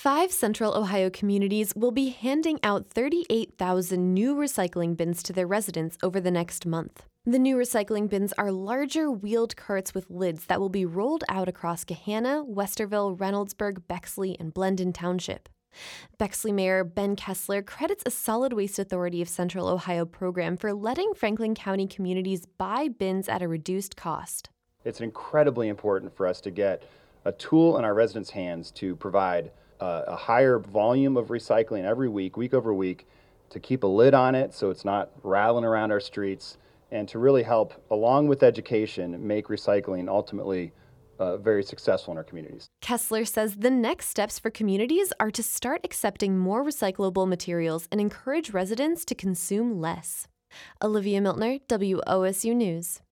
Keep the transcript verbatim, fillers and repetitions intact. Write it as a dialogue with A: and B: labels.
A: Five Central Ohio communities will be handing out thirty-eight thousand new recycling bins to their residents over the next month. The new recycling bins are larger wheeled carts with lids that will be rolled out across Gahanna, Westerville, Reynoldsburg, Bexley, and Blendon Township. Bexley Mayor Ben Kessler credits a Solid Waste Authority of Central Ohio program for letting Franklin County communities buy bins at a reduced cost.
B: It's incredibly important for us to get a tool in our residents' hands to provide uh, a higher volume of recycling every week, week over week, to keep a lid on it so it's not rattling around our streets, and to really help, along with education, make recycling ultimately uh, very successful in our communities.
A: Kessler says the next steps for communities are to start accepting more recyclable materials and encourage residents to consume less. Olivia Miltner, W O S U News.